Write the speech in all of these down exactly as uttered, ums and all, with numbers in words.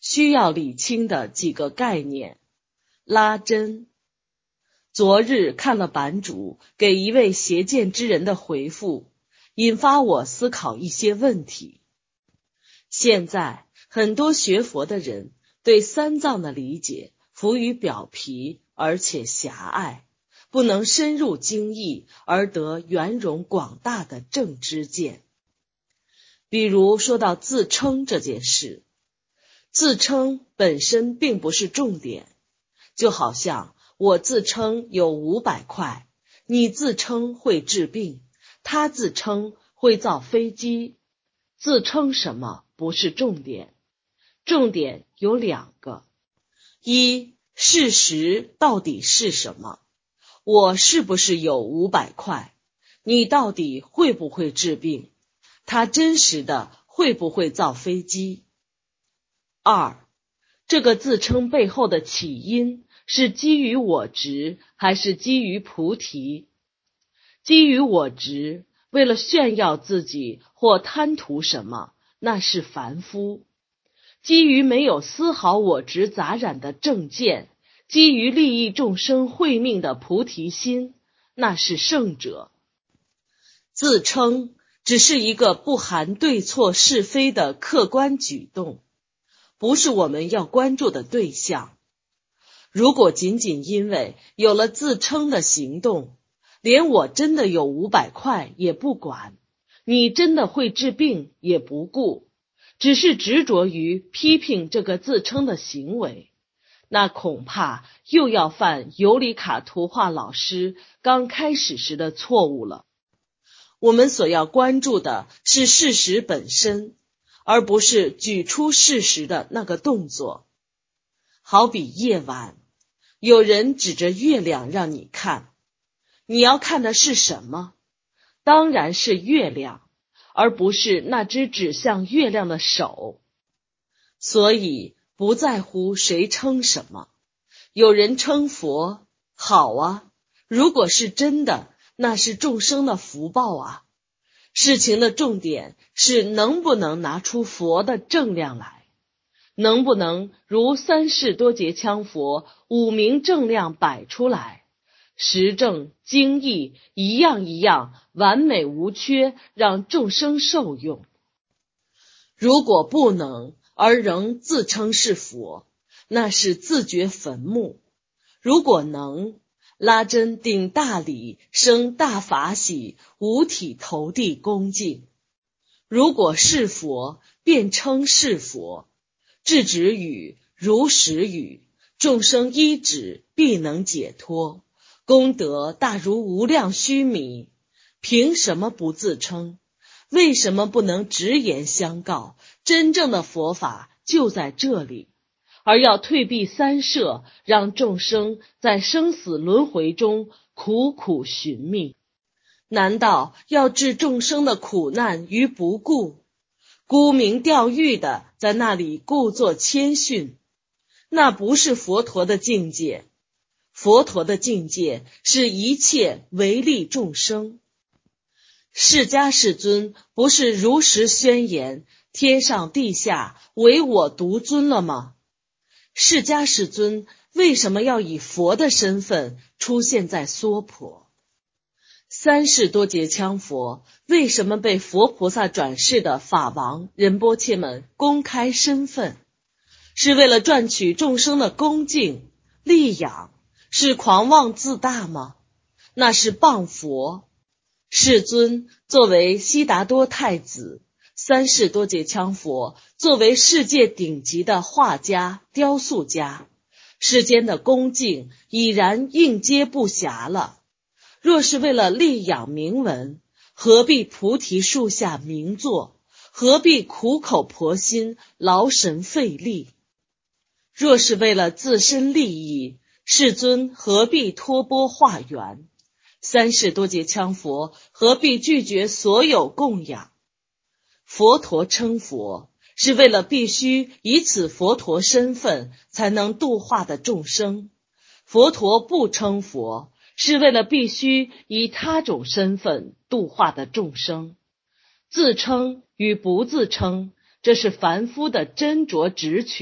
需要理清的几个概念。拉真。昨日看了版主给一位邪见之人的回复，引发我思考一些问题。现在很多学佛的人对三藏的理解浮于表皮，而且狭隘，不能深入经义而得圆融广大的正知见。比如说到自称这件事，自称本身并不是重点，就好像我自称有五百块，你自称会治病，他自称会造飞机，自称什么不是重点，重点有两个：一，事实到底是什么？我是不是有五百块？你到底会不会治病？他真实的会不会造飞机？二，这个自称背后的起因是基于我执还是基于菩提？基于我执，为了炫耀自己或贪图什么，那是凡夫；基于没有丝毫我执杂染的正见，基于利益众生慧命的菩提心，那是圣者。自称只是一个不含对错是非的客观举动，不是我们要关注的对象。如果仅仅因为有了自称的行动，连我真的有五百块也不管，你真的会治病也不顾，只是执着于批评这个自称的行为，那恐怕又要犯尤里卡图画老师刚开始时的错误了。我们所要关注的是事实本身，而不是举出事实的那个动作。好比夜晚，有人指着月亮让你看，你要看的是什么？当然是月亮，而不是那只指向月亮的手。所以不在乎谁称什么，有人称佛，好啊，如果是真的，那是众生的福报啊。事情的重点是能不能拿出佛的正量来，能不能如三世多劫羌佛五明正量摆出来，实证经义一样一样完美无缺，让众生受用。如果不能而仍自称是佛，那是自掘坟墓；如果能，拉真顶大礼，生大法喜，五体投地恭敬。如果是佛，便称是佛，智止语，如实语，众生依止，必能解脱，功德大如无量须弥。凭什么不自称？为什么不能直言相告？真正的佛法就在这里，而要退避三舍，让众生在生死轮回中苦苦寻觅。难道要置众生的苦难于不顾，沽名钓誉的在那里故作谦逊？那不是佛陀的境界。佛陀的境界是一切唯利众生。释迦世尊不是如实宣言，天上地下唯我独尊了吗？释迦世尊为什么要以佛的身份出现在娑婆？三世多劫羌佛为什么被佛菩萨转世的法王仁波切们公开身份？是为了赚取众生的恭敬利养，是狂妄自大吗？那是谤佛。世尊作为悉达多太子，三世多劫羌佛作为世界顶级的画家雕塑家，世间的恭敬已然应接不暇了。若是为了利养名闻，何必菩提树下名坐？何必苦口婆心劳神费力？若是为了自身利益，世尊何必托钵化缘？三世多劫羌佛何必拒绝所有供养？佛陀称佛，是为了必须以此佛陀身份才能度化的众生；佛陀不称佛，是为了必须以他种身份度化的众生。自称与不自称，这是凡夫的斟酌执取，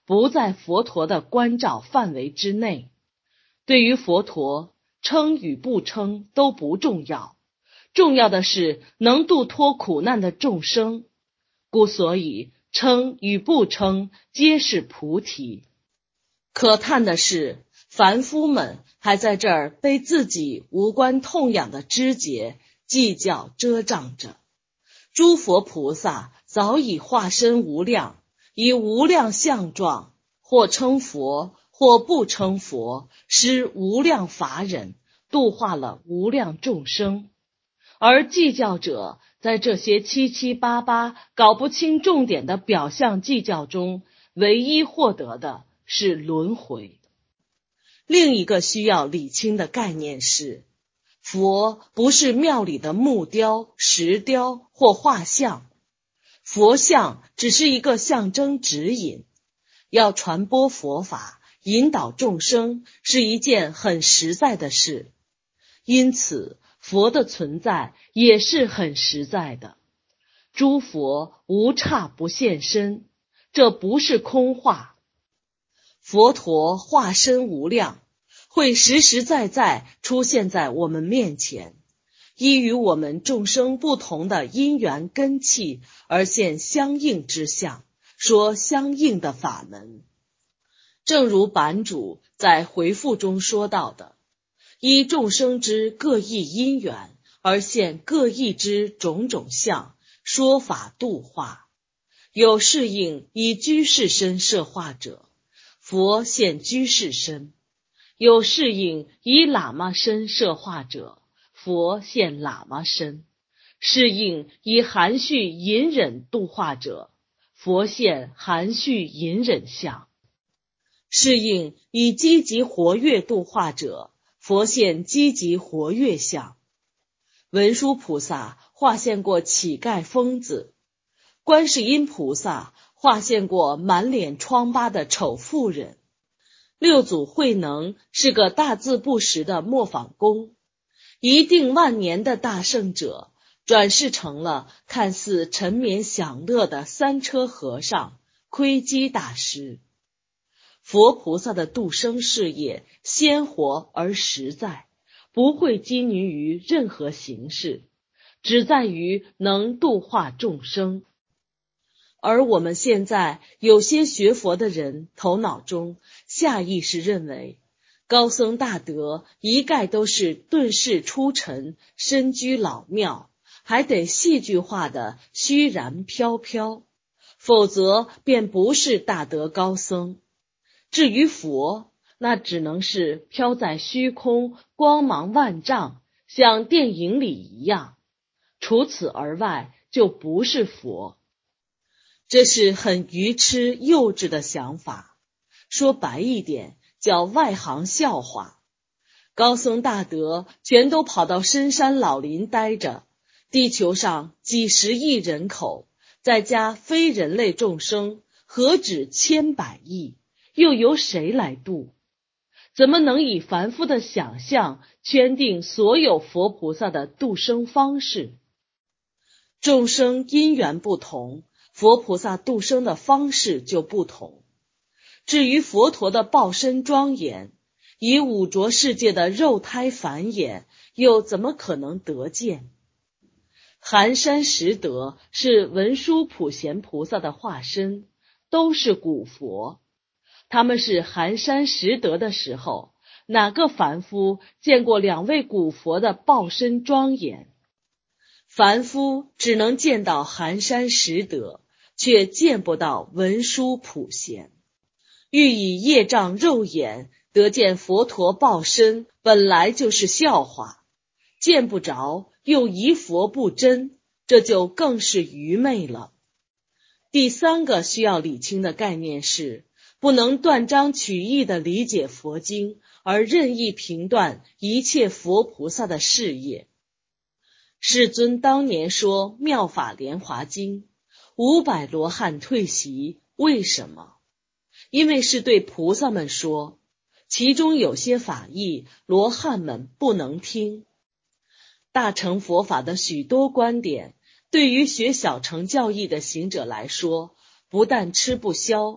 不在佛陀的关照范围之内。对于佛陀，称与不称都不重要，重要的是能度脱苦难的众生，故所以称与不称皆是菩提。可叹的是，凡夫们还在这儿被自己无关痛痒的枝节计较遮障着。诸佛菩萨早已化身无量，以无量相状，或称佛或不称佛，施无量法忍，度化了无量众生。而计较者在这些七七八八搞不清重点的表象计较中，唯一获得的是轮回。另一个需要理清的概念是，佛不是庙里的木雕、石雕或画像，佛像只是一个象征指引。要传播佛法，引导众生是一件很实在的事，因此佛的存在也是很实在的。诸佛无刹不现身，这不是空话。佛陀化身无量，会实实在在出现在我们面前，依与我们众生不同的因缘根器而现相应之相，说相应的法门。正如版主在回复中说到的，依众生之各异因缘而现各异之种种相，说法度化。有适应以居士身摄化者，佛现居士身；有适应以喇嘛身摄化者，佛现喇嘛身；适应以含蓄隐忍度化者，佛现含蓄隐忍相；适应以积极活跃度化者，佛现积极活跃相。文殊菩萨化现过乞丐疯子，观世音菩萨化现过满脸疮疤的丑妇人，六祖慧能是个大字不识的磨坊工，一定万年的大圣者转世成了看似沉眠享乐的三车和尚、窥基大师。佛菩萨的度生事业鲜活而实在，不会拘泥于任何形式，只在于能度化众生。而我们现在有些学佛的人头脑中下意识认为，高僧大德一概都是遁世出尘，身居老庙，还得戏剧化的虚然飘飘，否则便不是大德高僧。至于佛，那只能是飘在虚空，光芒万丈，像电影里一样，除此而外就不是佛。这是很愚痴幼稚的想法，说白一点叫外行笑话。高僧大德全都跑到深山老林待着，地球上几十亿人口，再加非人类众生，何止千百亿，又由谁来度？怎么能以凡夫的想象圈定所有佛菩萨的度生方式？众生因缘不同，佛菩萨度生的方式就不同。至于佛陀的报身庄严，以五浊世界的肉胎繁衍，又怎么可能得见？寒山拾得是文殊普贤菩萨的化身，都是古佛。他们是寒山拾得的时候，哪个凡夫见过两位古佛的报身庄严？凡夫只能见到寒山拾得，却见不到文殊普贤。欲以业障肉眼得见佛陀报身，本来就是笑话，见不着又疑佛不真，这就更是愚昧了。第三个需要理清的概念是，不能断章取义地理解佛经，而任意评断一切佛菩萨的事业。世尊当年说妙法莲华经，五百罗汉退席，为什么？因为是对菩萨们说，其中有些法义罗汉们不能听。大乘佛法的许多观点，对于学小乘教义的行者来说，不但吃不消，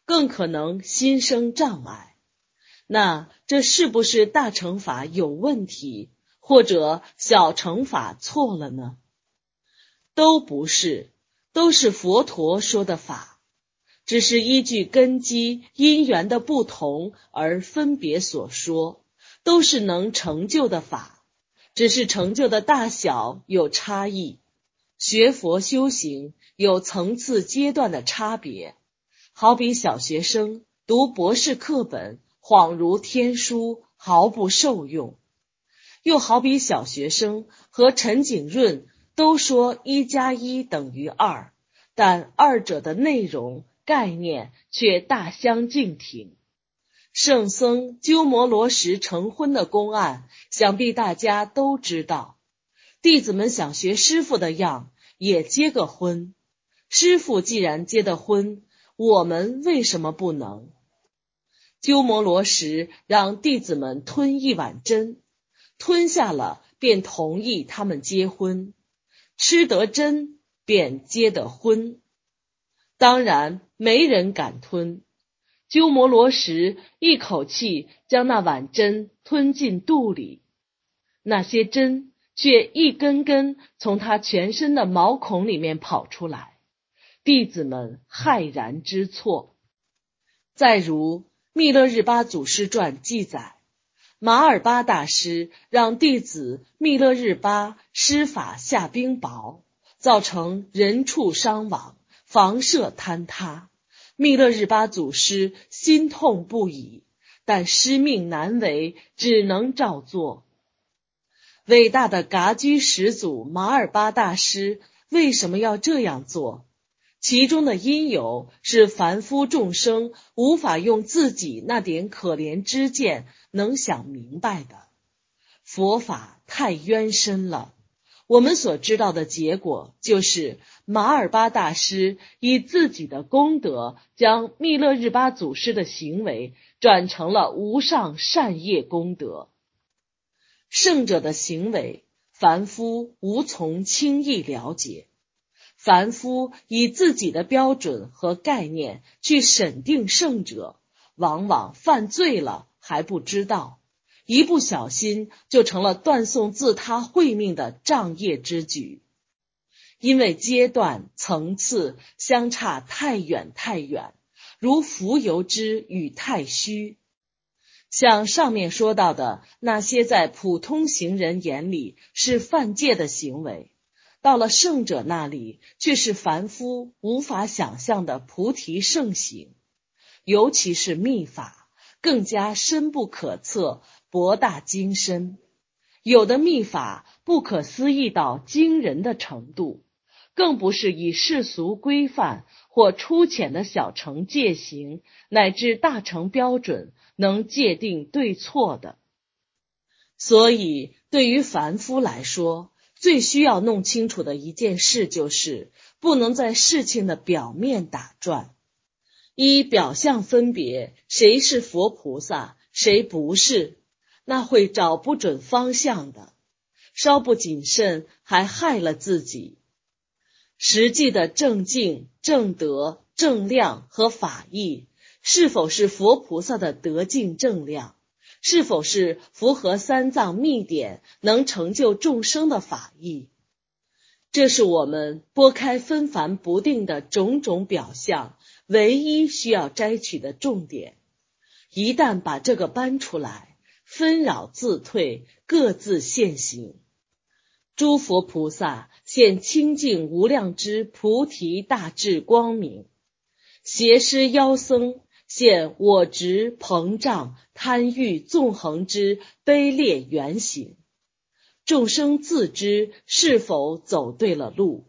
更可能心生障碍。那这是不是大乘法有问题，或者小乘法错了呢？都不是，都是佛陀说的法，只是依据根基因缘的不同而分别所说，都是能成就的法，只是成就的大小有差异。学佛修行有层次阶段的差别，好比小学生读博士课本恍如天书，毫不受用；又好比小学生和陈景润都说一加一等于二，但二者的内容概念却大相径庭。圣僧鸠摩罗什成婚的公案，想必大家都知道。弟子们想学师父的样，也结个婚。师父既然结的婚，我们为什么不能？鸠摩罗什让弟子们吞一碗针，吞下了便同意他们结婚，吃得针便结得婚。当然没人敢吞，鸠摩罗什一口气将那碗针吞进肚里，那些针却一根根从他全身的毛孔里面跑出来，弟子们骇然知错。再如密勒日巴祖师传记载，马尔巴大师让弟子密勒日巴施法下冰雹，造成人畜伤亡，房舍坍塌。密勒日巴祖师心痛不已，但师命难违，只能照做。伟大的噶居始祖马尔巴大师为什么要这样做？其中的因由是凡夫众生无法用自己那点可怜之见能想明白的。佛法太渊深了，我们所知道的结果就是马尔巴大师以自己的功德将密勒日巴祖师的行为转成了无上善业功德。圣者的行为，凡夫无从轻易了解。凡夫以自己的标准和概念去审定圣者，往往犯罪了还不知道，一不小心就成了断送自他慧命的障业之举。因为阶段层次相差太远太远，如浮游之与太虚。像上面说到的那些在普通行人眼里是犯戒的行为，到了圣者那里却是凡夫无法想象的菩提圣行。尤其是密法更加深不可测，博大精深。有的密法不可思议到惊人的程度，更不是以世俗规范或粗浅的小乘戒行乃至大乘标准能界定对错的。所以对于凡夫来说，最需要弄清楚的一件事就是不能在事情的表面打转，依表象分别谁是佛菩萨谁不是，那会找不准方向的，稍不谨慎还害了自己。实际的正境、正德、正量和法义，是否是佛菩萨的德境正量，是否是符合三藏密典能成就众生的法义，这是我们拨开纷繁不定的种种表象唯一需要摘取的重点。一旦把这个搬出来，纷扰自退，各自现行。诸佛菩萨现清净无量之菩提大智光明，邪师妖僧现我执膨胀贪欲纵横之卑劣原形。众生自知是否走对了路。